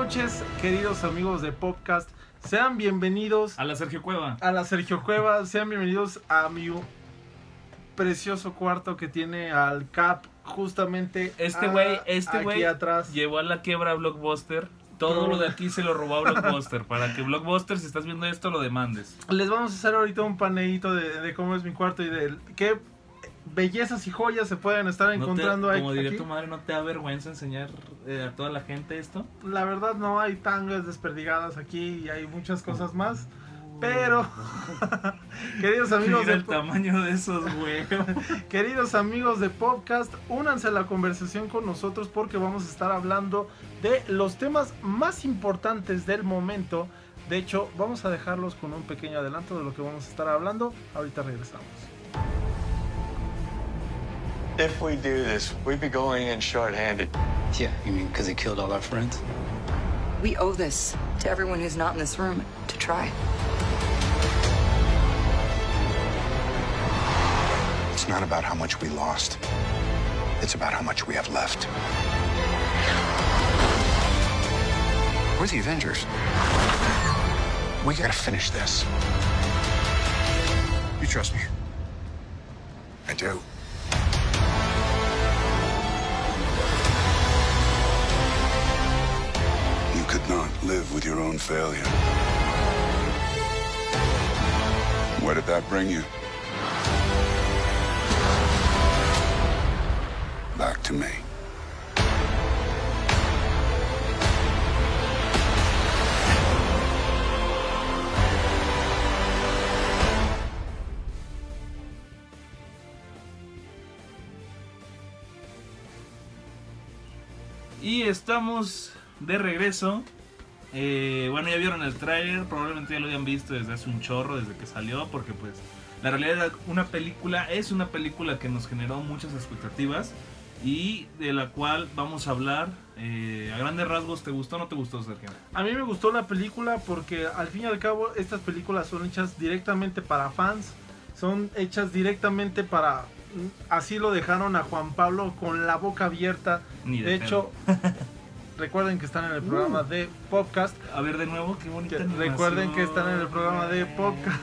noches, queridos amigos de Podcast. Sean bienvenidos a la Sergio Cueva. Sean bienvenidos a mi precioso cuarto que tiene al Cap justamente Este güey atrás. Llevó a la quiebra a Blockbuster. Todo lo de aquí se lo robó a Blockbuster. Para que Blockbuster, si estás viendo esto, lo demandes. Les vamos a hacer ahorita un paneíto de cómo es mi cuarto y de qué bellezas y joyas se pueden estar encontrando como aquí. diría tu madre, ¿no te da vergüenza enseñar a toda la gente esto? La verdad no hay tangas desperdigadas aquí y hay muchas cosas más. Pero, queridos amigos, mira el tamaño de esos huevos. Queridos amigos de Podcast, únanse a la conversación con nosotros porque vamos a estar hablando de los temas más importantes del momento. De hecho, vamos a dejarlos con un pequeño adelanto de lo que vamos a estar hablando. Ahorita regresamos. If we do this, we'd be going in short-handed. Yeah, you mean because he killed all our friends? We owe this to everyone who's not in this room to try. It's not about how much we lost. It's about how much we have left. We're the Avengers. We gotta finish this. You trust me? I do. You could not live with your own failure. Where did that bring you? Back to me. Y estamos de regreso. Bueno, ya vieron el tráiler, probablemente ya lo habían visto desde hace un chorro, desde que salió, porque pues la realidad es una película que nos generó muchas expectativas y de la cual vamos a hablar. A grandes rasgos, ¿te gustó o no te gustó, Sergio? A mí me gustó la película porque al fin y al cabo estas películas son hechas directamente para fans, son hechas directamente para... Así lo dejaron a Juan Pablo con la boca abierta. De hecho, recuerden que están en el programa de Podcast. A ver de nuevo, qué bonita animación. Recuerden que están en el programa de Podcast.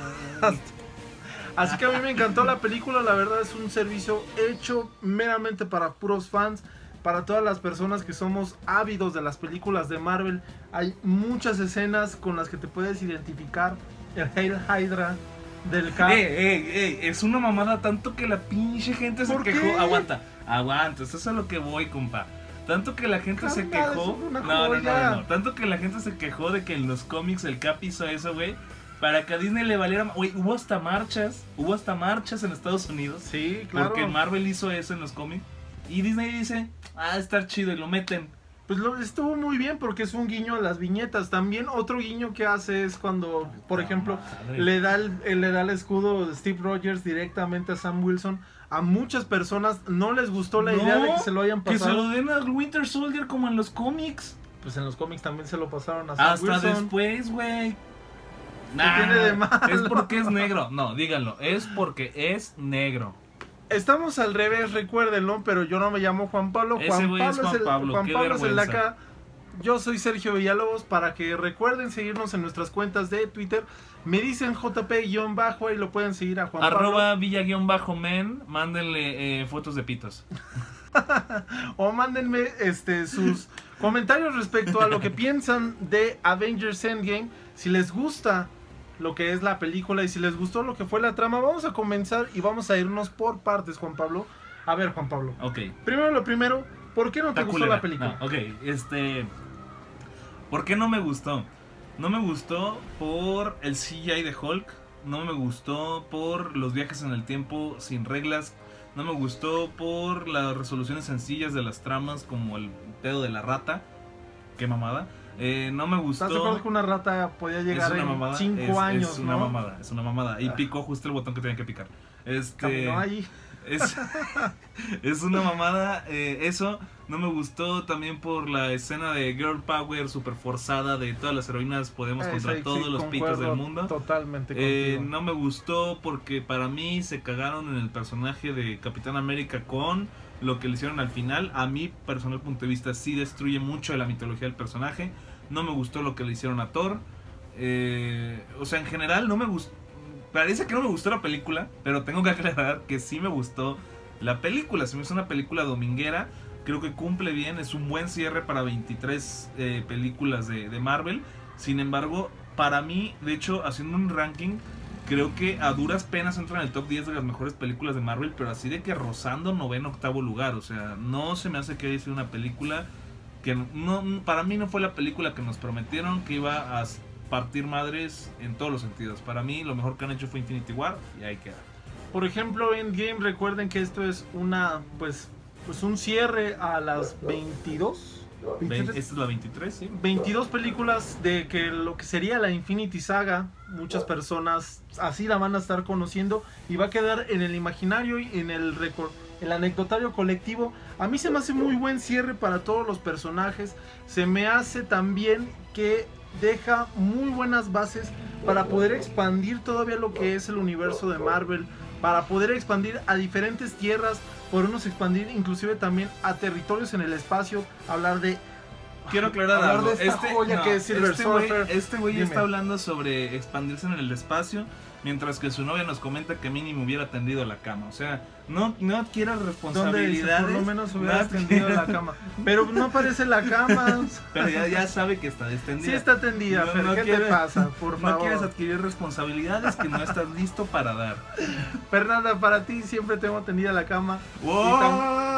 Así que a mí me encantó la película, la verdad es un servicio hecho meramente para puros fans, para todas las personas que somos ávidos de las películas de Marvel. Hay muchas escenas con las que te puedes identificar. El Hail Hydra del Cap. Es una mamada tanto que la pinche gente se quejó. ¿Qué? Aguanta, eso es a lo que voy, compa. Tanto que la gente se quejó. No. Tanto que la gente se quejó de que en los cómics el Cap hizo eso, güey. Para que a Disney le valiera... Güey, hubo hasta marchas en Estados Unidos. Sí, claro. Porque Marvel hizo eso en los cómics. Y Disney dice, está chido, y lo meten. Pues estuvo muy bien porque es un guiño a las viñetas. También otro guiño que hace es cuando, por ejemplo, le da el escudo de Steve Rogers directamente a Sam Wilson. A muchas personas no les gustó la idea de que se lo hayan pasado. Que se lo den al Winter Soldier como en los cómics. Pues en los cómics también se lo pasaron a Sam Wilson. Hasta después, güey. ¿Qué tiene de malo? Es porque es negro. No, díganlo. Es porque es negro. Estamos al revés, recuérdenlo, pero yo no me llamo Juan Pablo. Ese güey es Juan Pablo. Juan Pablo es el de acá. Yo soy Sergio Villalobos. Para que recuerden seguirnos en nuestras cuentas de Twitter. Me dicen JP_ ahí lo pueden seguir a Juan Pablo. @Villa_men. Mándenle fotos de pitos. O mándenme sus comentarios respecto a lo que piensan de Avengers Endgame. Si les gusta lo que es la película y si les gustó lo que fue la trama, vamos a comenzar y vamos a irnos por partes, Juan Pablo. A ver, Juan Pablo. Ok. Primero, ¿por qué no te gustó la película? No, ¿por qué no me gustó? No me gustó por el CGI de Hulk. No me gustó por los viajes en el tiempo sin reglas. No me gustó por las resoluciones sencillas de las tramas, como el pedo de la rata. Qué mamada. No me gustó. ¿Estás de acuerdo que una rata podía llegar en 5 años? Es una mamada, es una mamada. Y picó justo el botón que tenía que picar. Caminó ahí. Es una mamada. Eso no me gustó también por la escena de Girl Power super forzada de todas las heroínas podemos contra todos los pitos del mundo. Totalmente contigo. No me gustó porque para mí se cagaron en el personaje de Capitán América con lo que le hicieron al final. A mi personal punto de vista sí destruye mucho de la mitología del personaje. no me gustó lo que le hicieron a Thor. O sea, en general no me gustó. Parece que no me gustó la película, pero tengo que aclarar que sí me gustó la película. Se me hizo una película dominguera. Creo que cumple bien, es un buen cierre para 23 películas de Marvel. Sin embargo, para mí, de hecho, haciendo un ranking, creo que a duras penas entra en el top 10 de las mejores películas de Marvel, pero así de que rozando 9º, 8º lugar. O sea, no se me hace que haya sido una película que no, para mí no fue la película que nos prometieron, que iba a partir madres en todos los sentidos. Para mí lo mejor que han hecho fue Infinity War y ahí queda. Por ejemplo, Endgame, recuerden que esto es una, pues un cierre a las 22. Esta es la 23, ¿sí? 22 películas de que lo que sería la Infinity Saga. Muchas personas así la van a estar conociendo y va a quedar en el imaginario y en el anecdotario colectivo. A mí se me hace muy buen cierre para todos los personajes. Se me hace también que deja muy buenas bases para poder expandir todavía lo que es el universo de Marvel, para poder expandir a diferentes tierras, podernos expandir inclusive también a territorios en el espacio, hablar de... Quiero aclarar algo. De esta joya que es Silver Surfer. Este güey Dime. está hablando sobre expandirse en el espacio, mientras que su novia nos comenta que mínimo hubiera tendido la cama. O sea, no quieras responsabilidades. Por lo menos hubiera tendido la cama. Pero no aparece la cama. Pero ya sabe que está destendida. Sí está tendida, Fer, ¿qué te pasa? Por favor. No quieres adquirir responsabilidades que no estás listo para dar. Fernanda, para ti siempre tengo tendida la cama. ¡Wow!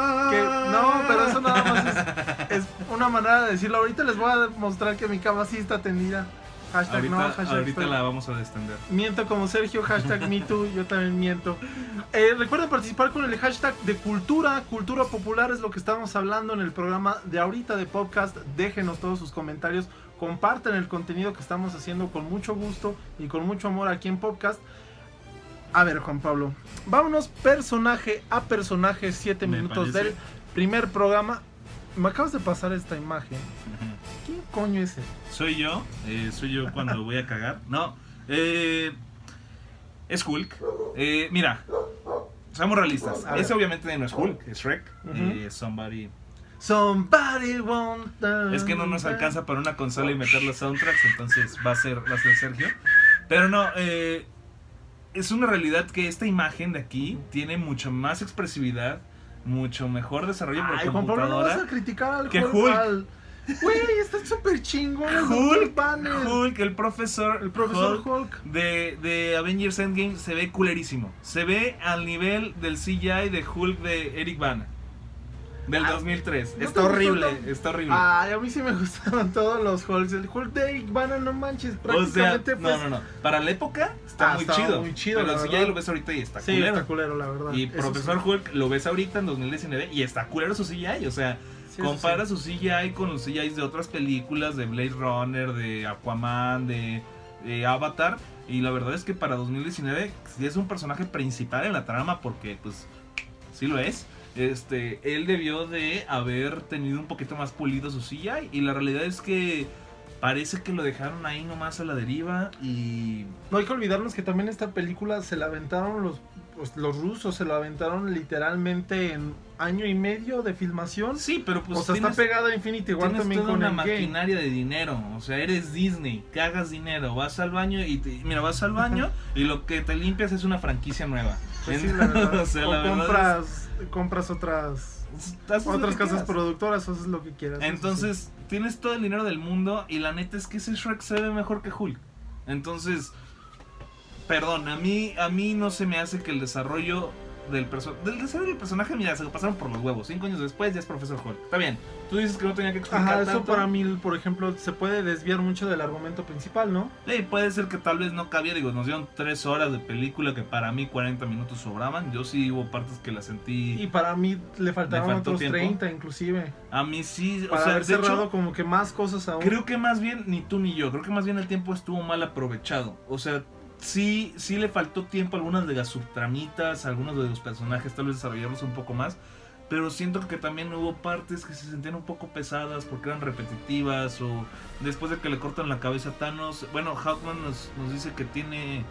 No, pero eso nada más es una manera de decirlo. Ahorita les voy a demostrar que mi cama sí está tendida. Hashtag ahorita, no, hashtag ahorita la vamos a destender. Miento como Sergio, hashtag MeToo, yo también miento. Recuerden participar con el hashtag de cultura popular, es lo que estamos hablando en el programa de ahorita de podcast. Déjenos todos sus comentarios, compartan el contenido que estamos haciendo con mucho gusto y con mucho amor aquí en podcast. A ver, Juan Pablo, vámonos personaje a personaje, 7 minutos del primer programa. Me acabas de pasar esta imagen. ¿Quién coño es ese? Soy yo cuando voy a cagar. No, es Hulk. Mira, seamos realistas. Ese obviamente no es Hulk, es Shrek. Somebody want that. Es que no nos alcanza para una consola y meter los soundtracks, entonces va a ser Sergio. Pero no, es una realidad que esta imagen de aquí tiene mucha más expresividad, mucho mejor desarrollo por Juan Pablo, no vas computadora a criticar al que Hulk. Güey, está súper chingón Hulk, el profesor Hulk de Avengers Endgame se ve culerísimo. Se ve al nivel del CGI de Hulk de Eric Bana del 2003. ¿no Está horrible, está horrible. Ay, a mí sí me gustaron todos los Hulks. El Hulk de Eric Bana, no manches, prácticamente o sea, no. Para la época está muy chido. Pero el CGI lo ves ahorita y está culero. Sí, está culero, la verdad. Y Profesor Hulk lo ves ahorita en 2019 y está culero su CGI, o sea... Sí, compara su CGI con los CGI de otras películas, de Blade Runner, de Aquaman, de Avatar. Y la verdad es que para 2019 sí es un personaje principal en la trama, porque pues sí lo es. Él debió de haber tenido un poquito más pulido su CGI. Y la realidad es que parece que lo dejaron ahí nomás a la deriva. Y no hay que olvidarnos que también esta película se la aventaron los rusos, se la aventaron literalmente en año y medio de filmación. Sí, pero pues o sea, está pegada a Infinity War también toda con una Endgame. Maquinaria de dinero. O sea, eres Disney, cagas dinero, vas al baño y vas al baño y lo que te limpias es una franquicia nueva. Pues sí, la verdad. O sea, compras otras casas quieras. Productoras, o haces lo que quieras. Entonces, tienes todo el dinero del mundo y la neta es que ese Shrek se ve mejor que Hulk. Entonces, perdón, a mí no se me hace que el desarrollo del personaje, mira, se lo pasaron por los huevos. 5 años después ya es Profesor Hulk. Está bien, tú dices que no tenía que explicar eso tanto. Para mí, por ejemplo, se puede desviar mucho del argumento principal, ¿no? Sí, puede ser que tal vez no cabía. Digo, nos dieron 3 horas de película que para mí 40 minutos sobraban. Yo sí hubo partes que las sentí. Y para mí le faltaron otros tiempo. 30 inclusive. A mí sí, para haber cerrado como que más cosas aún. Creo que más bien, ni tú ni yo, creo que más bien el tiempo estuvo mal aprovechado. O sea, sí le faltó tiempo a algunas de las subtramitas, a algunos de los personajes, tal vez desarrollarlos un poco más. Pero siento que también hubo partes que se sentían un poco pesadas porque eran repetitivas. O después de que le cortan la cabeza a Thanos. Bueno, Hawkeye nos dice que tiene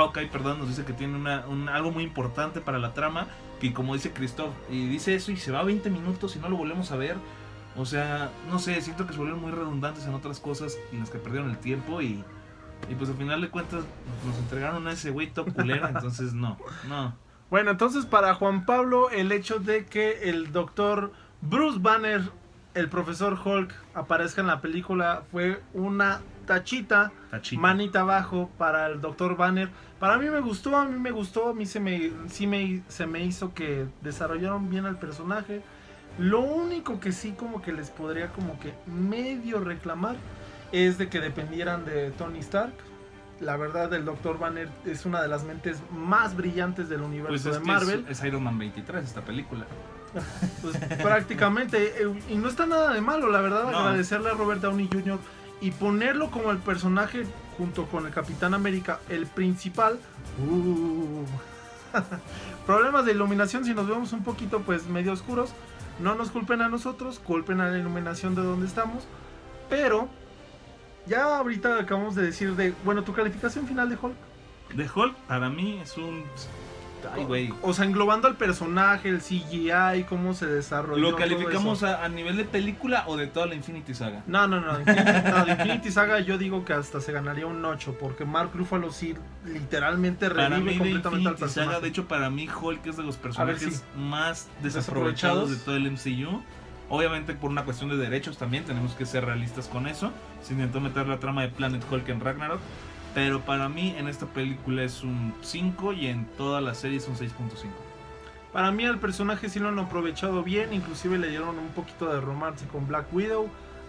algo muy importante para la trama. Que como dice Christoph, y dice eso y se va a 20 minutos y no lo volvemos a ver. O sea, no sé, siento que se volvieron muy redundantes en otras cosas en las que perdieron el tiempo y pues al final de cuentas nos entregaron a ese güey top culero, entonces no. Bueno, entonces para Juan Pablo el hecho de que el doctor Bruce Banner, el profesor Hulk, aparezca en la película fue una tachita. Manita abajo para el doctor Banner. Para mí me gustó, a mí se me hizo que desarrollaron bien al personaje. Lo único que sí como que les podría como que medio reclamar es de que dependieran de Tony Stark. La verdad, el Dr. Banner es una de las mentes más brillantes del universo pues de Marvel. Es Iron Man 23 esta película. Pues prácticamente, y no está nada de malo, la verdad, no. Agradecerle a Robert Downey Jr. y ponerlo como el personaje junto con el Capitán América, el principal. Problemas de iluminación, si nos vemos un poquito pues medio oscuros, no nos culpen a nosotros, culpen a la iluminación de donde estamos, pero ya ahorita acabamos de decir bueno, tu calificación final de Hulk. De Hulk, para mí es un... Ay, güey. O sea, englobando al personaje, el CGI, cómo se desarrolló. ¿Lo calificamos a nivel de película o de toda la Infinity Saga? No, de Infinity Saga yo digo que hasta se ganaría un 8, porque Mark Ruffalo sí literalmente revive completamente al personaje. Saga, de hecho, para mí Hulk es de los personajes sí. más desaprovechados de todo el MCU. Obviamente por una cuestión de derechos también, tenemos que ser realistas con eso. Se intentó meter la trama de Planet Hulk en Ragnarok, pero para mí en esta película es un 5 y en toda la serie es un 6.5. Para mí el personaje sí lo han aprovechado bien, inclusive le dieron un poquito de romance con Black Widow.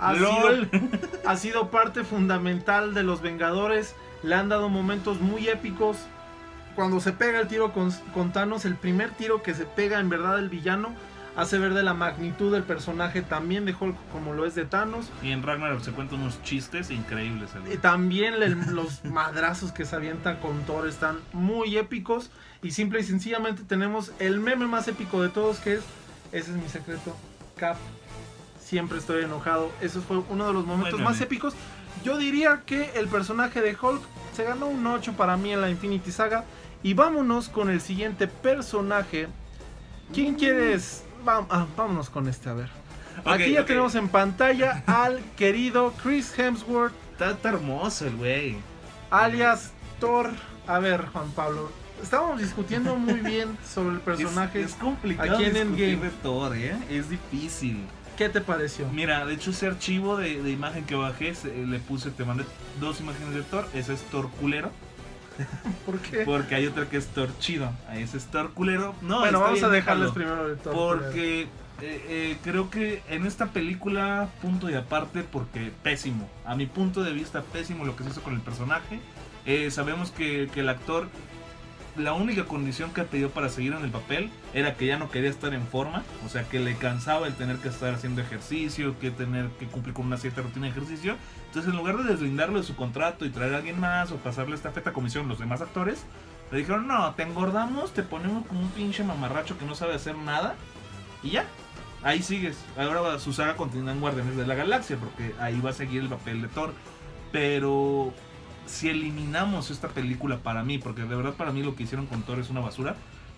Ha sido parte fundamental de los Vengadores, le han dado momentos muy épicos. Cuando se pega el tiro con Thanos, el primer tiro que se pega en verdad el villano, hace ver de la magnitud del personaje también de Hulk como lo es de Thanos. Y en Ragnarok se cuentan unos chistes increíbles. Y también los madrazos que se avientan con Thor están muy épicos. Y simple y sencillamente tenemos el meme más épico de todos, que ese es mi secreto, Cap, siempre estoy enojado. Eso fue uno de los momentos más épicos. Yo diría que el personaje de Hulk se ganó un 8 para mí en la Infinity Saga. Y vámonos con el siguiente personaje. ¿Quién quieres? Vámonos con este, a ver. Aquí ya tenemos en pantalla al querido Chris Hemsworth. Está hermoso el güey, alias Thor. A ver, Juan Pablo, estábamos discutiendo muy bien sobre el personaje. Es complicado aquí en discutir Endgame. de Thor, es difícil. ¿Qué te pareció? Mira, de hecho ese archivo de imagen que bajé, le puse, te mandé 2 imágenes de Thor. Ese es Thor culero. ¿Por qué? Porque hay otra que es Thor chido. Ese es Thor culero. No, bueno, vamos bien, a dejarles primero de Thor. Porque creo que en esta película, punto y aparte, porque pésimo. A mi punto de vista, pésimo lo que se hizo con el personaje. Sabemos que el actor, la única condición que pidió para seguir en el papel era que ya no quería estar en forma. O sea, que le cansaba el tener que estar haciendo ejercicio, que tener que cumplir con una cierta rutina de ejercicio. Entonces, en lugar de deslindarlo de su contrato y traer a alguien más o pasarle esta feta como hicieron los demás actores, le dijeron: no, te engordamos, te ponemos como un pinche mamarracho que no sabe hacer nada y ya, ahí sigues. Ahora su saga continúa en Guardianes de la Galaxia, porque ahí va a seguir el papel de Thor. Pero si eliminamos esta película, para mí, porque de verdad para mí lo que hicieron con Thor es una basura,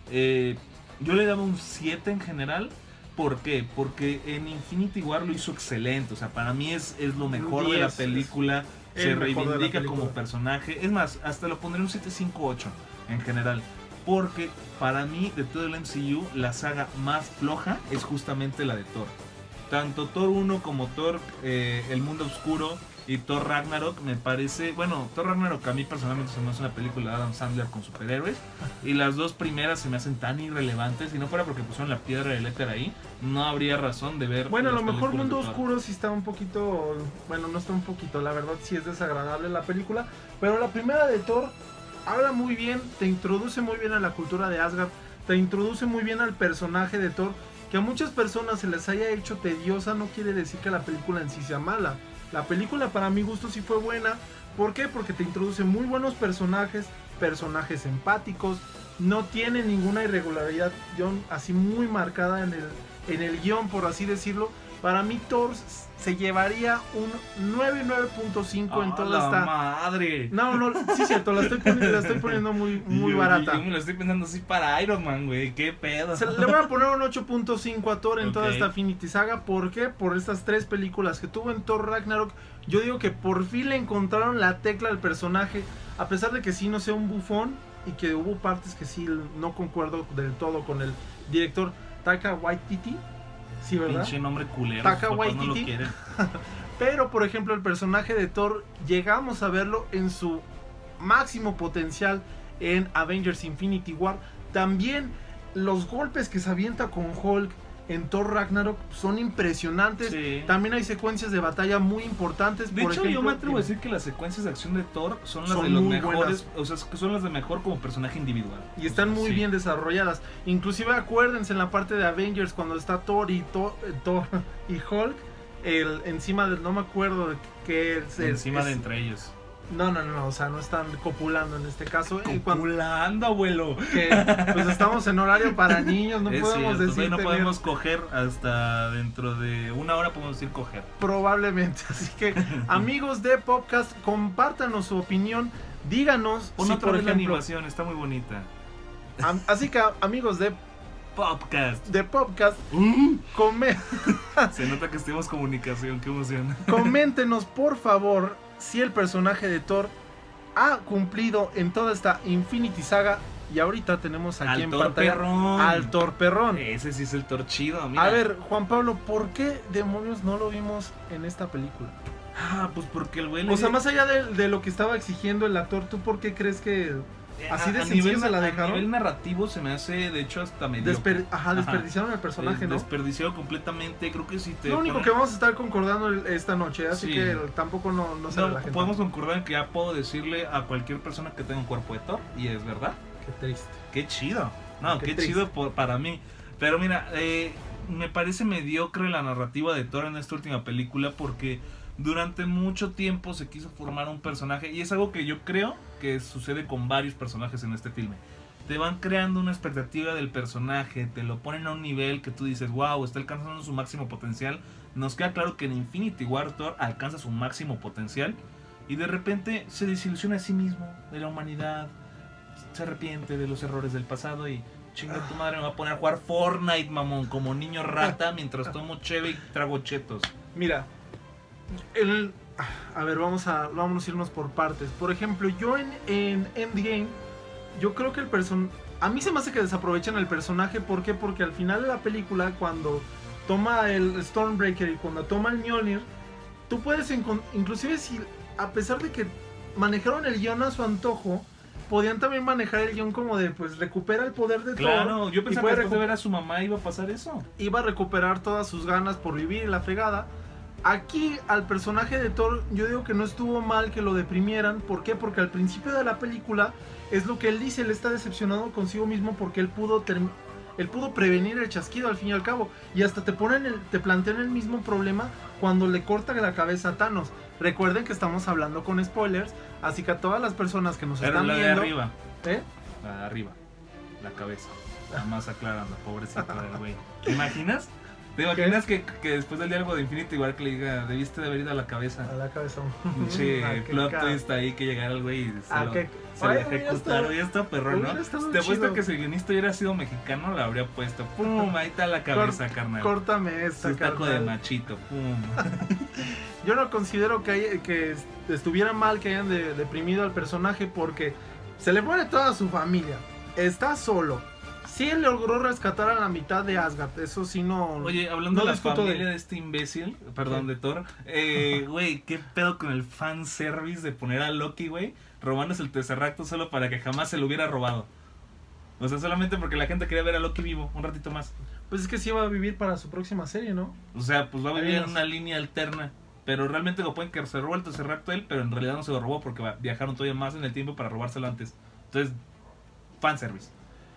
yo le daba un 7 en general. ¿Por qué? Porque en Infinity War lo hizo excelente. O sea, para mí es lo mejor de la película. Se reivindica como personaje. Es más, hasta lo pondré un 7.58 en general. Porque para mí, de todo el MCU, la saga más floja es justamente la de Thor. Tanto Thor 1 como Thor El Mundo Oscuro y Thor Ragnarok me parece... Bueno, Thor Ragnarok a mí personalmente se me hace una película de Adam Sandler con superhéroes. Y las dos primeras se me hacen tan irrelevantes. Si no fuera porque pusieron la piedra del éter ahí, no habría razón de ver... Bueno, a lo mejor Mundo Oscuro sí está un poquito... Bueno, no está un poquito, la verdad sí es desagradable la película. Pero la primera de Thor habla muy bien, te introduce muy bien a la cultura de Asgard, te introduce muy bien al personaje de Thor. Que a muchas personas se les haya hecho tediosa no quiere decir que la película en sí sea mala. La película para mi gusto sí fue buena. ¿Por qué? Porque te introduce muy buenos personajes empáticos. No tiene ninguna irregularidad así muy marcada en el guión, por así decirlo. Para mí Thor se llevaría un 9.5 en toda esta... madre! No, sí es cierto, la estoy poniendo muy barata. Yo me lo estoy pensando así para Iron Man, güey. ¿Qué pedo? Le voy a poner un 8.5 a Thor en toda Ok. esta Infinity Saga. ¿Por qué? Por estas 3 películas que tuvo en Thor Ragnarok. Yo digo que por fin le encontraron la tecla al personaje. A pesar de que sí no sea un bufón y que hubo partes que sí no concuerdo del todo con el director Taika Waititi. Sí, ¿verdad? Pinche nombre culero. Taika sus papás no lo Waititi. quieren. Pero, por ejemplo, el personaje de Thor, llegamos a verlo en su máximo potencial en Avengers Infinity War. También los golpes que se avienta con Hulk en Thor Ragnarok son impresionantes. Sí. También hay secuencias de batalla muy importantes. De por hecho, ejemplo, yo me atrevo a decir que las secuencias de acción de Thor son las Son de los muy mejores. O sea, que son las de mejor como personaje individual. y están O sea, muy sí. bien desarrolladas. Inclusive acuérdense en la parte de Avengers cuando está Thor y Hulk, encima del, no me acuerdo de qué es. Encima es- de entre ellos. No, o sea, no están copulando en este caso. Copulando, abuelo. Que, pues estamos en horario para niños, no Es podemos cierto, decir no tener, podemos coger hasta dentro de una hora, podemos decir coger. probablemente. Así que, amigos de Podcast, compártanos su opinión. Díganos Pon si, otra por vez la ejemplo, animación, está muy bonita. así que, amigos de Podcast. Podcast, Se nota que tenemos comunicación, qué emoción. coméntenos, por favor, si el personaje de Thor ha cumplido en toda esta Infinity Saga. Y ahorita tenemos aquí Al en Thor pantalla perrón. al Thor perrón. Ese sí es el Thor chido, mira. A ver, Juan Pablo, ¿por qué demonios no lo vimos en esta película? Ah, pues porque el güey O sea, más allá de lo que estaba exigiendo el actor, ¿tú por qué crees que así de sencillo se la A dejaron? nivel narrativo se me hace, de hecho, hasta medio. Desperdiciaron el personaje, ¿no? Desperdició completamente, creo que sí te... Lo único ponen- que vamos a estar concordando esta noche, así Sí. que tampoco no se No, relajen. podemos concordar en que ya puedo decirle a cualquier persona que tenga un cuerpo de Thor, y es verdad. Qué triste. Qué chido. No, Qué qué triste. chido para mí. Pero mira, me parece mediocre la narrativa de Thor en esta última película porque durante mucho tiempo se quiso formar un personaje y es algo que yo creo que sucede con varios personajes en este filme. Te van creando una expectativa del personaje, te lo ponen a un nivel que tú dices, wow, está alcanzando su máximo potencial. Nos queda claro que en Infinity War Thor alcanza su máximo potencial y de repente se desilusiona a sí mismo, de la humanidad, se arrepiente de los errores del pasado y chinga tu madre, me va a poner a jugar Fortnite, mamón, como niño rata mientras tomo cheve y trago chetos. Mira, a ver, vamos a irnos por partes. Por ejemplo, yo en Endgame, yo creo que a mí se me hace que desaprovechan el personaje. ¿Por qué? Porque al final de la película, cuando toma el Stormbreaker y cuando toma el Mjolnir, tú puedes inclusive si, a pesar de que manejaron el guión a su antojo, podían también manejar el guión como de, pues, recupera el poder de Thor. Claro, yo y pensaba puede que después de ver a su mamá iba a pasar eso. iba a recuperar todas sus ganas por vivir y la fregada. Aquí al personaje de Thor yo digo que no estuvo mal que lo deprimieran. ¿Por qué? Porque al principio de la película es lo que él dice, él está decepcionado consigo mismo porque él pudo prevenir el chasquido al fin y al cabo. Y hasta te plantean el mismo problema cuando le corta la cabeza a Thanos. Recuerden que estamos hablando con spoilers, así que a todas las personas que nos Pero están la de viendo... arriba, ¿Eh? la de arriba, la cabeza. Nada más aclarando, pobrecito del güey. ¿Te imaginas? ¿Te imaginas que después del diálogo de Infinity War que le diga, debiste de haber ido a la cabeza? A la cabeza. Pinche Ah, qué plot cabrón. twist ahí que llegara el güey y Ah, qué- se lo Ay, hubiera ejecutaron. estado- Y esto perrón, ¿no? hubiera estado Te apuesto chido. que si el guionista hubiera sido mexicano, la habría puesto. ¡Pum! Ahí está la cabeza, carnal. Córtame esta, Su taco de carnal. machito. ¡Pum! Yo no considero que estuviera mal que hayan deprimido al personaje porque se le muere toda su familia. Está solo. Sí logró rescatar a la mitad de Asgard. Eso sí no... Oye, hablando no de la discuto familia de este imbécil, perdón, de Thor, güey, qué pedo con el fanservice de poner a Loki, güey, robándose el Tesseracto solo para que jamás se lo hubiera robado. O sea, solamente porque la gente quería ver a Loki vivo un ratito más. Pues es que sí va a vivir para su próxima serie, ¿no? O sea, pues va a vivir en Adiós. una línea alterna. Pero realmente lo pueden que se robó el Tesseracto él, pero en realidad no se lo robó porque viajaron todavía más en el tiempo para robárselo antes. Entonces, fanservice.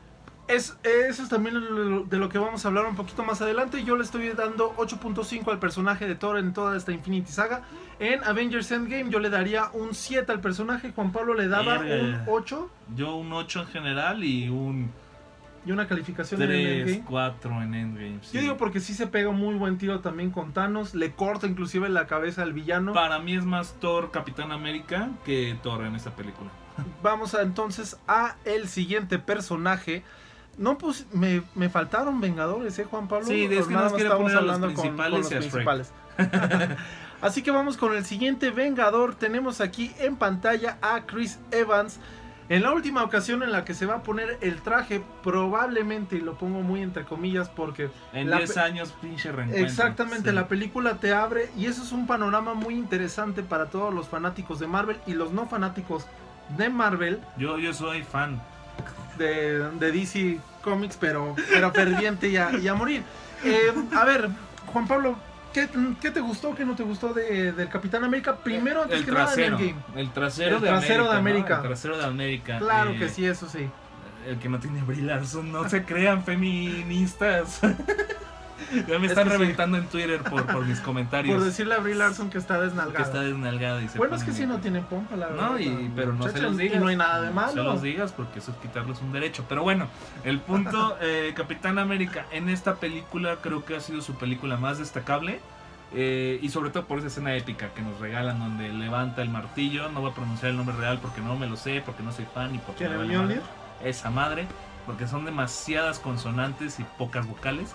Eso es también de lo que vamos a hablar un poquito más adelante. Yo le estoy dando 8.5 al personaje de Thor en toda esta Infinity Saga. En Avengers Endgame yo le daría un 7 al personaje. Juan Pablo le daba Verga. un 8. Yo un 8 en general y un y una calificación en 3, Endgame. 4 en Endgame. Sí. Yo digo porque sí se pega muy buen tiro también con Thanos, le corta inclusive la cabeza al villano. Para mí es más Thor Capitán América que Thor en esta película. Vamos entonces a el siguiente personaje. No, pues me faltaron Vengadores, Juan Pablo. Sí, es que Nada nos más quiere estamos poner a los hablando principales y a Shrek. Así que vamos con el siguiente Vengador. Tenemos aquí en pantalla a Chris Evans. En la última ocasión en la que se va a poner el traje, probablemente, y lo pongo muy entre comillas porque... En 10 años, pinche reencuentro. Exactamente, sí. La película te abre y eso es un panorama muy interesante para todos los fanáticos de Marvel y los no fanáticos de Marvel. Yo soy fan. De DC Comics, pero ferviente y a morir. A ver, Juan Pablo, ¿qué te gustó, qué no te gustó del Capitán América? Primero, antes que nada, en Endgame. El trasero de América. ¿No? El trasero de América. Claro que sí, eso sí. El que no tiene Brie Larson, no se crean feministas. Ya me están reventando en Twitter por mis comentarios. Por decirle a Brie Larson que está desnalgada. Que está desnalgada. Bueno, es que sí no tiene pompa, la verdad. No, pero no se los digas. Y no hay nada de malo. No se los digas porque eso es quitarles un derecho. Pero bueno, el punto, Capitán América en esta película creo que ha sido su película más destacable. Y sobre todo por esa escena épica que nos regalan donde levanta el martillo. No voy a pronunciar el nombre real porque no me lo sé, porque no soy fan y porque ¿Quién, me el vale madre. Mjolnir? Esa madre, porque son demasiadas consonantes y pocas vocales.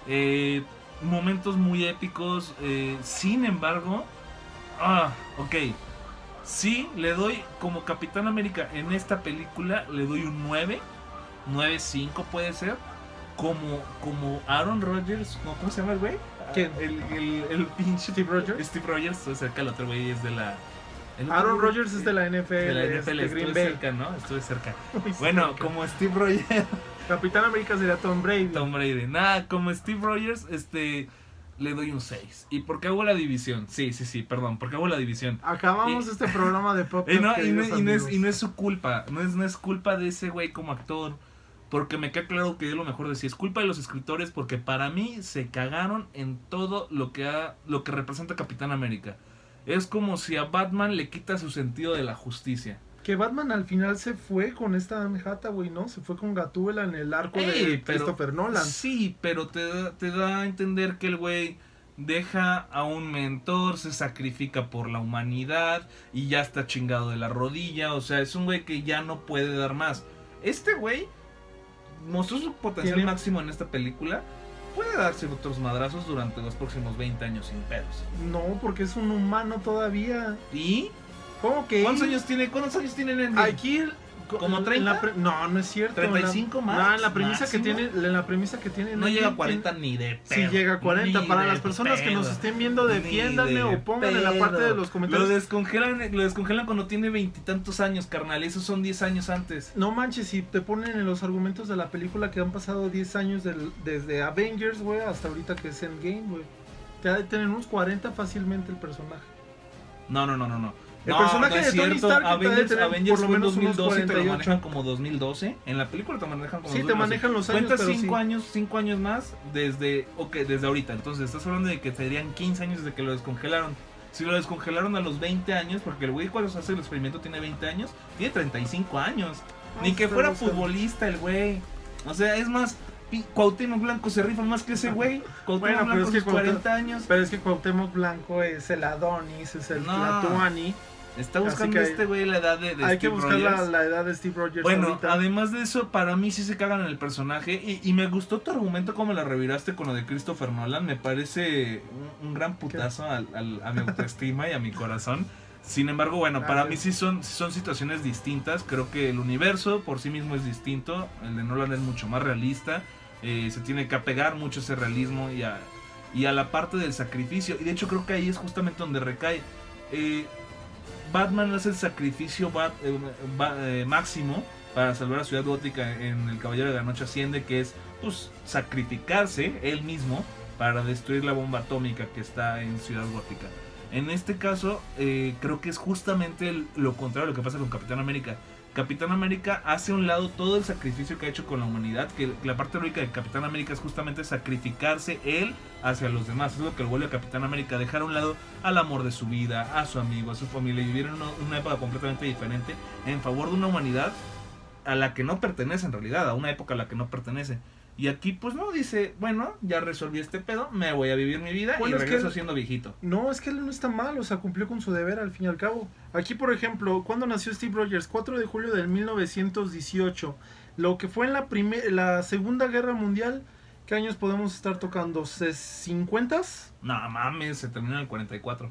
Momentos muy épicos. Sin embargo, ok, sí le doy como Capitán América en esta película, le doy un 9.5 puede ser. Como Aaron Rodgers, ¿cómo se llama el güey? ¿Quién? El pinche Steve Rogers. Steve Rogers, estoy cerca, el otro güey es de la... Aaron Rodgers es de la NFL. De la es NFL, de Green estuve Bay. cerca, ¿no? Estuve cerca. Muy Bueno, cerca. como Steve Rogers... Capitán América sería Tom Brady. Tom Brady. Nada, como Steve Rogers, le doy un 6. ¿Y por qué hago la división? Sí, perdón, porque hago la división. Acabamos este programa de pop. Y no es su culpa, no es culpa de ese güey como actor. Porque me queda claro que es lo mejor de sí. Es culpa de los escritores porque para mí se cagaron en todo lo que representa Capitán América. Es como si a Batman le quita su sentido de la justicia. Que Batman al final se fue con esta Anne Hathaway, ¿no? Se fue con Gatúbela en el arco de Christopher Nolan. Sí, pero te da a entender que el güey deja a un mentor, se sacrifica por la humanidad y ya está chingado de la rodilla. O sea, es un güey que ya no puede dar más. Este güey mostró su potencial máximo en esta película. Puede darse otros madrazos durante los próximos 20 años sin pedos. No, porque es un humano todavía. ¿Y? ¿Cómo que? ¿Cuántos años tiene en el Aquí ¿Como 30? No es cierto. ¿35 más? No, en la premisa máximo. que tiene No llega a 40 ni de pedo. Sí llega a 40. Ni Para de las personas que pedo. nos estén viendo, defiéndanme Ni de o pongan en la parte de los Lo comentarios. descongelan cuando tiene 20 y tantos años, carnal. Esos son 10 años antes. No manches, si te ponen en los argumentos de la película que han pasado 10 años desde Avengers, güey, hasta ahorita que es Endgame, güey. Te ha de tener unos 40 fácilmente el personaje. No. El personaje de Tony Stark Avengers por lo fue menos unos 2012 y te lo 48. manejan como 2012. En la película te manejan como Sí, 2012. te manejan los años, Cuentas pero 5 años más desde ahorita. Entonces estás hablando de que serían 15 años desde que lo descongelaron. Si lo descongelaron a los 20 años, porque el güey cuando se hace el experimento tiene 20 años, tiene 35 años. Ni que fuera futbolista el güey. O sea, es más, Cuauhtémoc Blanco se rifa más que ese güey. Cuauhtémoc Bueno, pero Blanco es que sus 40 años. Pero es que Cuauhtémoc Blanco es el Adonis, es el Tlatuani. Está buscando que este güey la edad de hay Steve que buscar la edad de Steve Rogers. Bueno, ahorita. además de eso, para mí sí se cagan en el personaje. Y me gustó tu argumento como la reviraste con lo de Christopher Nolan. Me parece un gran putazo a mi autoestima y a mi corazón. Sin embargo, bueno, para mí sí son situaciones distintas. Creo que el universo por sí mismo es distinto. El de Nolan es mucho más realista. Se tiene que apegar mucho a ese realismo y a la parte del sacrificio. Y de hecho creo que ahí es justamente donde recae. Batman hace el sacrificio máximo para salvar a Ciudad Gótica en El Caballero de la Noche Asciende, que es pues sacrificarse él mismo para destruir la bomba atómica que está en Ciudad Gótica. En este caso creo que es justamente lo contrario a lo que pasa con Capitán América. Capitán América hace a un lado todo el sacrificio que ha hecho con la humanidad, que la parte heroica de Capitán América es justamente sacrificarse él hacia los demás. Es lo que lo vuelve a Capitán América, dejar a un lado al amor de su vida, a su amigo, a su familia, y vivir en una época completamente diferente en favor de una humanidad a la que no pertenece en realidad, a una época a la que no pertenece. Y aquí pues no, dice, bueno, ya resolví este pedo, me voy a vivir mi vida y regreso siendo viejito. No, es que él no está mal, o sea, cumplió con su deber al fin y al cabo. Aquí, por ejemplo, ¿cuándo nació Steve Rogers? 4 de julio de 1918. Lo que fue en la Segunda Guerra Mundial, ¿qué años podemos estar tocando? ¿50s? No mames, se terminó en el 44.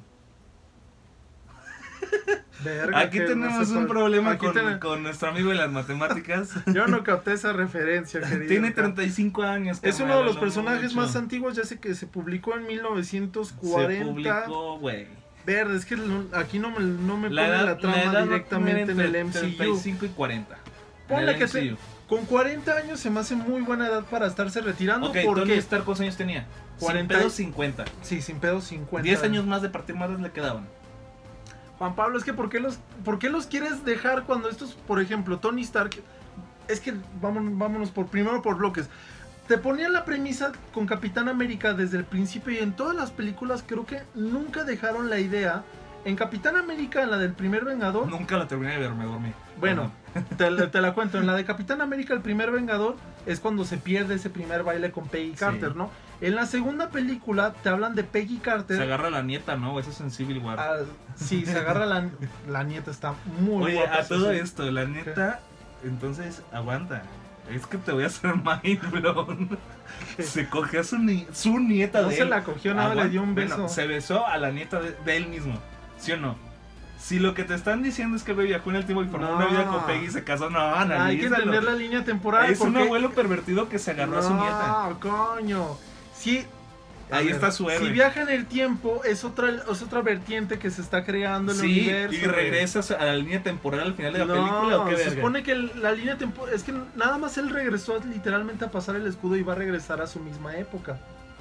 Verga, Aquí que tenemos no sé un cuál. problema Aquí con nuestro amigo de las matemáticas. Yo no capté esa referencia, querido. Tiene 35 años. Es uno carnal, de los no personajes mucho. más antiguos, ya sé que se publicó en 1940. Se publicó, güey. Verde, es que aquí no me La pone edad, la trama la edad directamente en el MCU. 35 y 40. Ponle En que el MCU. con 40 años se me hace muy buena edad para estarse retirando. Ok, Tony porque Stark, ¿cuántos años tenía? 40. 40 50. Sí, sin pedo 50. 10 años más de partir madres le quedaban. Juan Pablo, es que ¿por qué los quieres dejar cuando estos, por ejemplo, Tony Stark? Es que vámonos primero por bloques. Te ponían la premisa con Capitán América desde el principio y en todas las películas creo que nunca dejaron la idea. En Capitán América, en la del primer Vengador. Nunca la terminé de ver, me dormí. Bueno, te la cuento. En la de Capitán América, el primer Vengador, es cuando se pierde ese primer baile con Peggy Carter, ¿no? En la segunda película te hablan de Peggy Carter. Se agarra la nieta, ¿no? Eso es en Civil War. Sí, se agarra la nieta, está muy Oye, guapa. a todo sí. esto, la neta, entonces, aguanta. Es que te voy a hacer mind blown. Se cogió a su nieta No de se él. la cogió, nada, le dio un beso. Bueno, se besó a la nieta de él mismo. ¿Sí o no? Si lo que te están diciendo es que güey viajó en el tiempo y formó una vida con Peggy y se casó, no, analízalo. Hay que entender la línea temporal. Es un abuelo pervertido que se agarró a su nieta. No, coño. Sí. Ahí está su héroe. Si viaja en el tiempo, es otra vertiente que se está creando en el universo. Y regresas a la línea temporal al final de la película, ¿o qué se verga? supone que la línea temporal... Es que nada más él regresó literalmente a pasar el escudo y va a regresar a su misma época.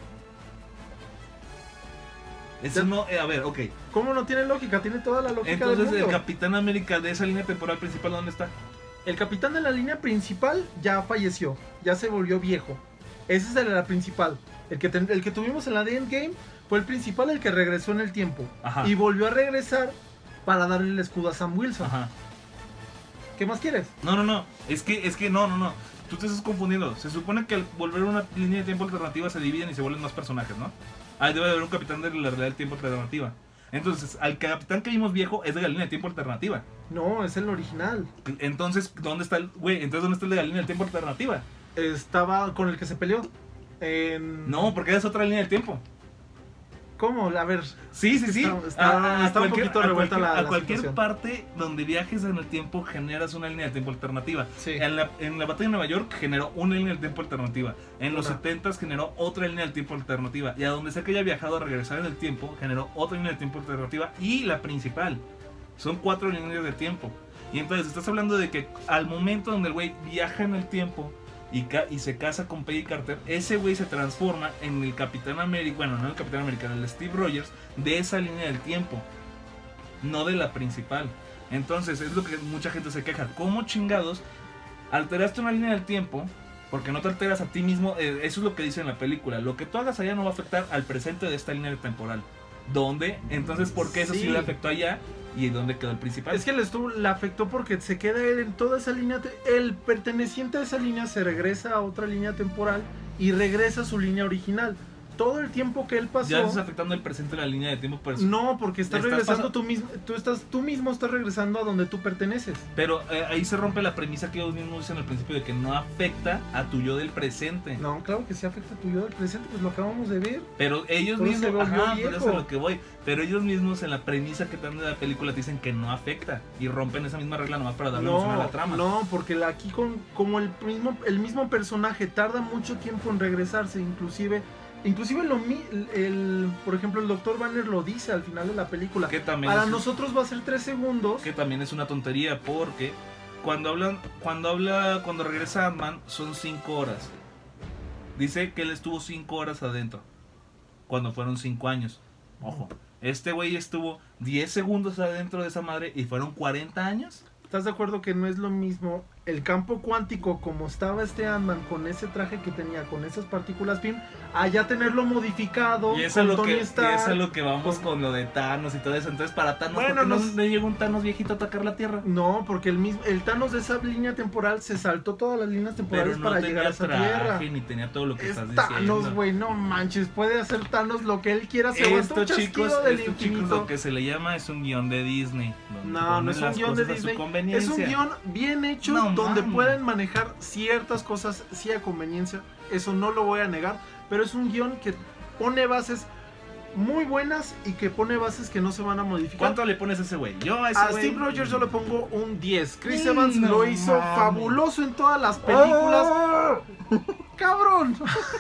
Eso no, a ver, ok. ¿Cómo no tiene lógica? Tiene toda la lógica Entonces del mundo. el Capitán América de esa línea temporal principal, ¿dónde está? El capitán de la línea principal ya falleció, ya se volvió viejo. Ese es el de la principal. El que tuvimos en la de Endgame fue el principal, el que regresó en el tiempo. Ajá. Y volvió a regresar para darle el escudo a Sam Wilson. Ajá. ¿Qué más quieres? No. Es que no. Tú te estás confundiendo. Se supone que al volver a una línea de tiempo alternativa se dividen y se vuelven más personajes, ¿no? Ahí debe de haber un capitán de la realidad del tiempo alternativa. Entonces, al capitán que vimos viejo es de la línea de tiempo alternativa. No, es el original. Entonces, ¿dónde está el de la línea del tiempo alternativa? Estaba con el que se peleó. No, porque es otra línea del tiempo. ¿Cómo? A ver. Sí. Está un poquito revuelta la cualquier situación. parte donde viajes en el tiempo generas una línea de tiempo alternativa. Sí. En la batalla de Nueva York generó una línea de tiempo alternativa. En los Una. 70s generó otra línea de tiempo alternativa. Y a donde sea que haya viajado a regresar en el tiempo, generó otra línea de tiempo alternativa. Y la principal. Son 4 líneas de tiempo. Y entonces estás hablando de que al momento donde el güey viaja en el tiempo y se casa con Peggy Carter, ese güey se transforma en el Capitán América, bueno, no el Capitán América, en el Steve Rogers de esa línea del tiempo, no de la principal. Entonces es lo que mucha gente se queja. ¿Cómo chingados alteraste una línea del tiempo? Porque no te alteras a ti mismo. Eso es lo que dice en la película. Lo que tú hagas allá no va a afectar al presente de esta línea temporal. ¿Dónde? Entonces, ¿por qué eso sí le afectó allá? ¿Y dónde quedó el principal? Es que le afectó porque se queda él en toda esa línea. El perteneciente a esa línea se regresa a otra línea temporal y regresa a su línea original. Todo el tiempo que él pasó. Ya estás afectando el presente de la línea de tiempo. Por eso. No, porque estás regresando pasando... tú mismo estás regresando a donde tú perteneces. Pero ahí se rompe la premisa que ellos mismos dicen al principio de que no afecta a tu yo del presente. No, claro que sí afecta a tu yo del presente, pues lo acabamos de ver. Pero ellos Todo mismos, se volvió por viejo. eso es a lo que voy. Pero ellos mismos en la premisa que te dan de la película te dicen que no afecta y rompen esa misma regla nomás para darle emoción a la trama. No, porque aquí como el mismo personaje tarda mucho tiempo en regresarse, inclusive por ejemplo, el Dr. Banner lo dice al final de la película. Que también Para nosotros va a ser 3 segundos. Que también es una tontería porque cuando regresa Ant-Man son 5 horas. Dice que él estuvo 5 horas adentro cuando fueron 5 años. Ojo, este güey estuvo 10 segundos adentro de esa madre y fueron 40 años. ¿Estás de acuerdo que no es lo mismo el campo cuántico, como estaba este Ant-Man con ese traje que tenía, con esas partículas PIM, a ya tenerlo modificado Y eso es con lo Tony que, Stark. y eso es lo que vamos con lo de Thanos y todo eso. Entonces, para Thanos, Bueno, ¿por qué nos- no llega un Thanos viejito a atacar la Tierra? No, porque el Thanos de esa línea temporal se saltó todas las líneas temporales Pero no para tenía llegar a esa traje, tierra. ni tenía todo lo que Es estás diciendo. Thanos, güey, no manches, puede hacer Thanos lo que él quiera, se aguanta un Esto, chasquido chicos, del esto, chicos, infinito. lo que se le llama es un guión de Disney. donde No, no ponen es un las guión de cosas a su Disney, es conveniencia. un guión bien hecho No donde mames. pueden manejar ciertas cosas, sí a conveniencia, eso no lo voy a negar, pero es un guión que pone bases muy buenas y que pone bases que no se van a modificar. ¿Cuánto le pones a ese güey? Yo a ese A güey... Steve Rogers yo le pongo un 10. Chris Evans No lo hizo mames. fabuloso en todas las películas. ¡Cabrón!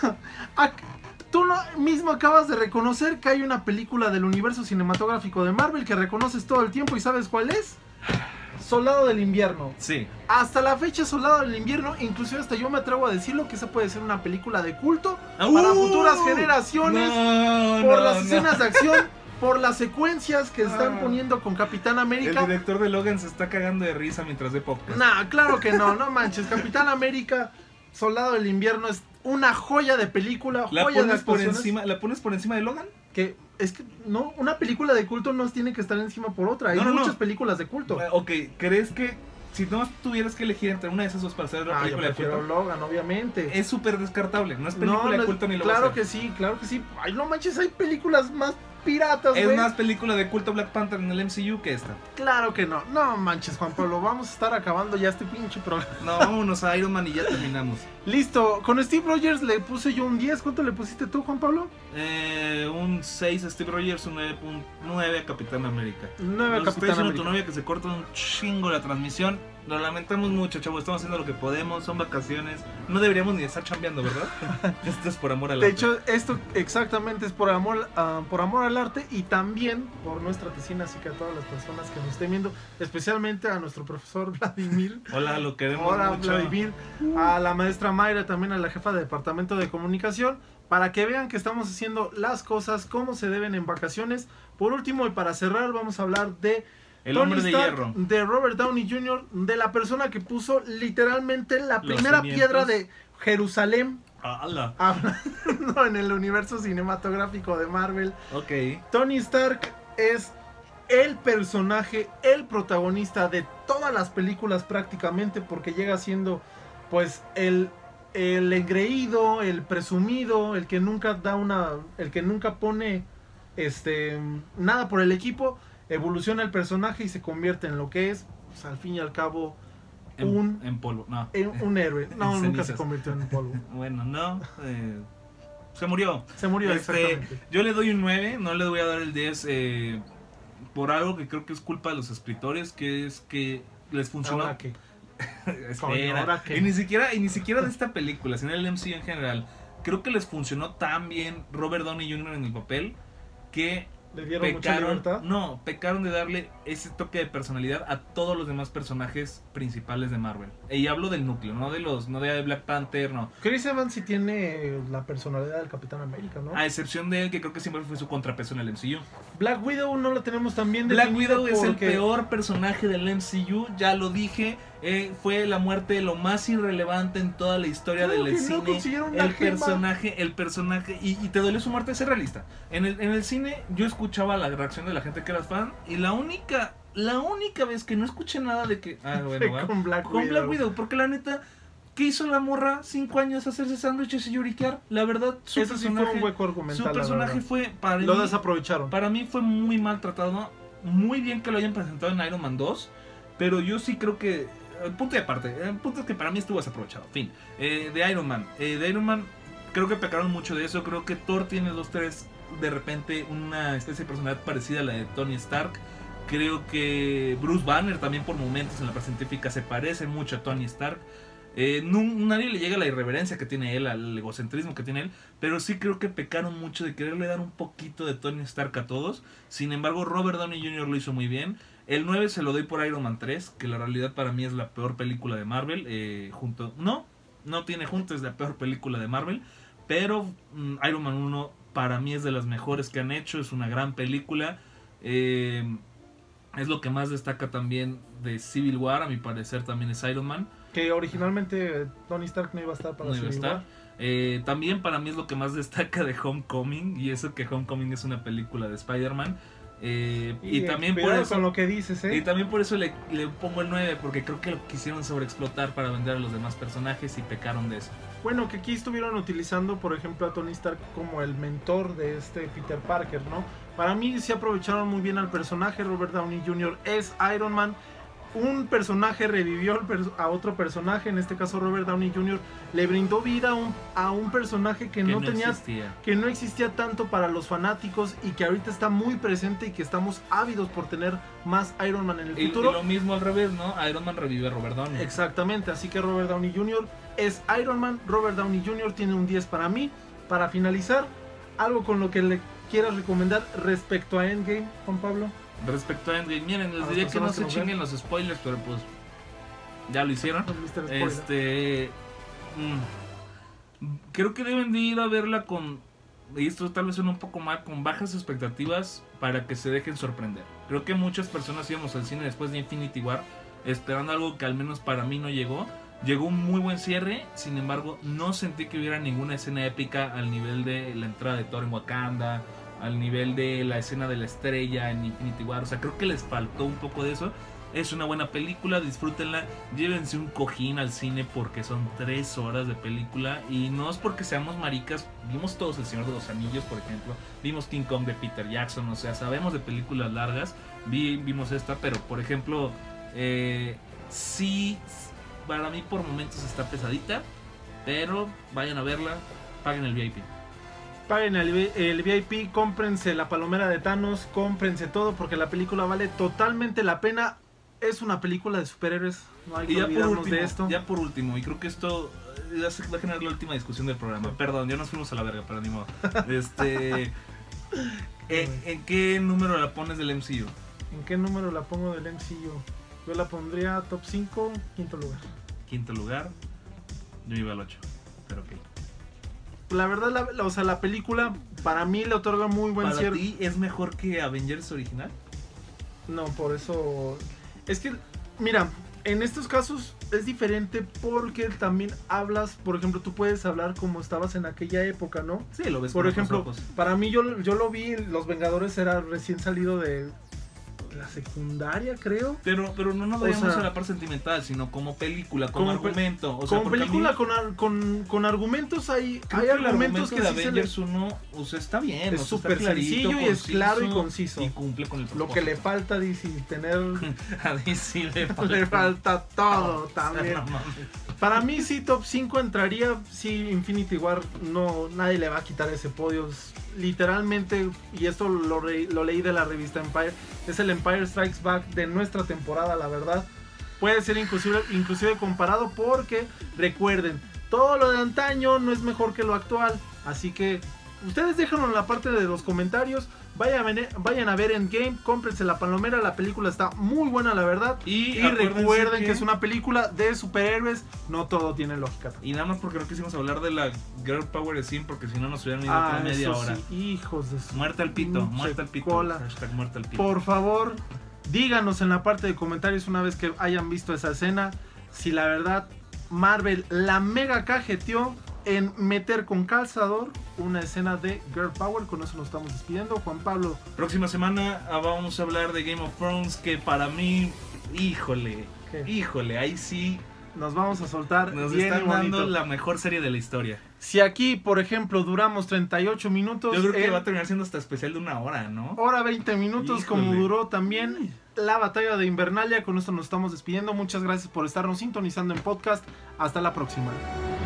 Tú mismo acabas de reconocer que hay una película del universo cinematográfico de Marvel que reconoces todo el tiempo y ¿sabes cuál es? Soldado del Invierno. Sí. Hasta la fecha Soldado del Invierno, inclusive hasta yo me atrevo a decirlo que esa puede ser una película de culto para futuras generaciones por las escenas de acción, por las secuencias que están poniendo con Capitán El América. director de Logan se está cagando de risa mientras ve podcast. Nah, claro que no, no manches. Capitán América, Soldado del Invierno es una joya de película, ¿La joya de pones por actuaciones. encima, ¿la pones por encima de Logan? Que es que no, una película de culto no tiene que estar encima por otra. Hay No, no, no. muchas películas de culto. Ok, ¿crees que si no tuvieras que elegir entre una de esas dos para hacer la Ah, yo película de prefiero culto, Logan, obviamente. es súper descartable? No es película de no, culto ni lo va a claro hacer. que sí, claro que sí. Ay, no manches, hay películas más piratas, Es güey. más película de culto Black Panther en el MCU que esta. Claro que no. No manches, Juan Pablo, vamos a estar acabando ya este pinche programa. No, vámonos a Iron Man y ya terminamos. Listo, con Steve Rogers le puse yo un 10. ¿Cuánto le pusiste tú, Juan Pablo? Un 6 a Steve Rogers, un 9.9 a Capitán América. 9 Nos está Capitán diciendo América. tu novia que se corta un chingo la transmisión. Lo lamentamos mucho, chavos. Estamos haciendo lo que podemos. Son vacaciones. No deberíamos ni estar chambeando, ¿verdad? Esto es por amor al De arte. hecho, esto exactamente es por amor al arte y también por nuestra tesina, así que a todas las personas que nos estén viendo, especialmente a nuestro profesor Vladimir. Hola, lo queremos Hola, mucho. Vladimir, a la maestra Mayra, también a la jefa de departamento de comunicación, para que vean que estamos haciendo las cosas como se deben en vacaciones. Por último, y para cerrar, vamos a hablar de El Tony hombre de Stark, hierro. de Robert Downey Jr., de la persona que puso literalmente la Los primera cimientos. piedra de Jerusalén ¡Hala! hablando en el universo cinematográfico de Marvel. Ok. Tony Stark es el personaje, el protagonista de todas las películas prácticamente, porque llega siendo pues el engreído, el presumido, el que nunca el que nunca pone nada por el equipo. Evoluciona el personaje y se convierte en lo que es, pues, al fin y al cabo, En polvo. No. un héroe. No, En nunca se cenizas. convirtió en polvo. Bueno, no. Se murió. Se murió, exactamente. Yo le doy un 9, no le voy a dar el 10 por algo que creo que es culpa de los escritores, que es que les funcionó. Ahora que Espera. ¿ahora qué? Y ni siquiera de esta película, sino del MCU en general. Creo que les funcionó tan bien Robert Downey Jr. en el papel que le dieron mucha libertad. pecaron de darle ese toque de personalidad a todos los demás personajes principales de Marvel. Y hablo del núcleo, no de Black Panther, no. Chris Evans sí tiene la personalidad del Capitán América, ¿no? A excepción de él, que creo que siempre fue su contrapeso en el MCU. Black Widow no la tenemos tan bien Black definida Widow es el porque- peor personaje del MCU, ya lo dije. Fue la muerte lo más irrelevante en toda la historia Claro del que no cine. consiguieron la gema. El personaje, y te dolió su muerte, sé realista. En el cine yo escuchaba la reacción de la gente que era fan, y la única vez que no escuché nada de que... Ah, bueno, Fue va. con Black Con Widow. Black Widow, porque la neta, ¿qué hizo la morra? 5 años hacerse sándwiches y lloriquear. La verdad, su Eso sí fue un hueco argumental. Su la personaje verdad. fue, para Lo mí, desaprovecharon. para mí fue muy maltratado, ¿no? Muy bien que lo hayan presentado en Iron Man 2, pero yo sí creo que... punto de aparte, el punto es que para mí estuvo desaprovechado. Fin. De Iron Man. De Iron Man creo que pecaron mucho de eso. Creo que Thor tiene de repente una especie de personalidad parecida a la de Tony Stark. Creo que Bruce Banner también por momentos en la científica se parece mucho a Tony Stark. Nadie le llega a la irreverencia que tiene él, al egocentrismo que tiene él, pero sí creo que pecaron mucho de quererle dar un poquito de Tony Stark a todos. Sin embargo, Robert Downey Jr. lo hizo muy bien. El 9 se lo doy por Iron Man 3, que la realidad para mí es la peor película de Marvel. No tiene junto, es la peor película de Marvel, pero Iron Man 1 para mí es de las mejores que han hecho, es una gran película. Es lo que más destaca también de Civil War, a mi parecer también es Iron Man. Que originalmente Tony Stark no iba a estar para No iba a Civil estar. War. También para mí es lo que más destaca de Homecoming, y eso que Homecoming es una película de Spider-Man. Y también por cuidado eso con lo que dices, y también por eso le pongo el 9, porque creo que lo quisieron sobreexplotar para vender a los demás personajes y pecaron de eso. Bueno, que aquí estuvieron utilizando, por ejemplo, a Tony Stark como el mentor de este Peter Parker, ¿no? Para mí se aprovecharon muy bien al personaje. Robert Downey Jr. es Iron Man. Un personaje revivió a otro personaje, en este caso Robert Downey Jr. le brindó vida a un personaje que no existía tanto para los fanáticos y que ahorita está muy presente y que estamos ávidos por tener más Iron Man en el futuro. Y lo mismo al revés, ¿no? Iron Man revive a Robert Downey. Exactamente, así que Robert Downey Jr. es Iron Man. Robert Downey Jr. tiene un 10 para mí. Para finalizar, algo con lo que le quieras recomendar respecto a Endgame, Juan Pablo. Respecto a Endgame, miren, les diría que no se chinguen los spoilers, pero pues ya lo hicieron. Creo que deben de ir a verla con, y esto tal vez suena un poco mal, con bajas expectativas para que se dejen sorprender. Creo que muchas personas íbamos al cine después de Infinity War esperando algo que al menos para mí no llegó. Llegó un muy buen cierre, sin embargo no sentí que hubiera ninguna escena épica al nivel de la entrada de Thor en Wakanda, al nivel de la escena de la estrella en Infinity War. O sea, creo que les faltó un poco de eso. Es una buena película, disfrútenla, llévense un cojín al cine porque son 3 horas de película. Y no es porque seamos maricas, vimos todos El Señor de los Anillos, por ejemplo, vimos King Kong de Peter Jackson, o sea, sabemos de películas largas, vimos esta, pero por ejemplo, sí, para mí por momentos está pesadita, pero vayan a verla, paguen el VIP. Paguen el VIP, cómprense la palomera de Thanos, cómprense todo porque la película vale totalmente la pena. Es una película de superhéroes, no hay que olvidarnos de esto. Ya por último, y creo que esto ya se va a generar la última discusión del programa. Perdón, ya nos fuimos a la verga, pero ni modo. ¿En qué número la pones del MCU? ¿En qué número la pongo del MCU? Yo la pondría top 5, quinto lugar. Quinto lugar, yo iba al 8, pero ok. La verdad, la película para mí le otorga muy buen cierre. ¿Para ti es mejor que Avengers original? No, por eso... Es que, mira, en estos casos es diferente porque también hablas, por ejemplo, tú puedes hablar como estabas en aquella época, ¿no? Sí, lo ves por con ejemplo, otros ojos. Para mí yo lo vi, Los Vengadores era recién salido de la secundaria, creo. Pero no nos vayamos a la parte sentimental, sino como película, como argumento. O sea, como película con argumentos, hay argumentos que de sí Avengers 1, o sea, está bien. Es súper sencillo y es claro y conciso. Y cumple con el propósito. Lo que le falta a DC tener... a DC le falta todo también. No, para mí sí, top 5 entraría. Sí, Infinity War, no, nadie le va a quitar ese podio. Literalmente, y esto lo leí de la revista Empire, es el Empire Strikes Back de nuestra temporada, la verdad. Puede ser inclusive comparado porque, recuerden, todo lo de antaño no es mejor que lo actual. Así que ustedes déjenlo en la parte de los comentarios. Vayan a ver Endgame, cómprense la palomera, la película está muy buena, la verdad. Y recuerden que es una película de superhéroes, no todo tiene lógica. Y nada más porque no quisimos hablar de la Girl Power Scene, porque si no nos hubieran ido por media hora. Sí, hijos de su... Muerte al pito, muerte al pito. Muerte al pito. Por favor, díganos en la parte de comentarios una vez que hayan visto esa escena, si la verdad Marvel la mega cajeteó en meter con calzador una escena de Girl Power. Con eso nos estamos despidiendo. Juan Pablo, próxima semana vamos a hablar de Game of Thrones, que para mí, híjole, ahí sí nos vamos a soltar. Nos bien están dando la mejor serie de la historia. Si aquí, por ejemplo, duramos 38 minutos, yo creo que va a terminar siendo hasta especial de 1 hora, ¿no? Hora 20 minutos, híjole, como duró también la batalla de Invernalia. Con esto nos estamos despidiendo. Muchas gracias por estarnos sintonizando en podcast. Hasta la próxima.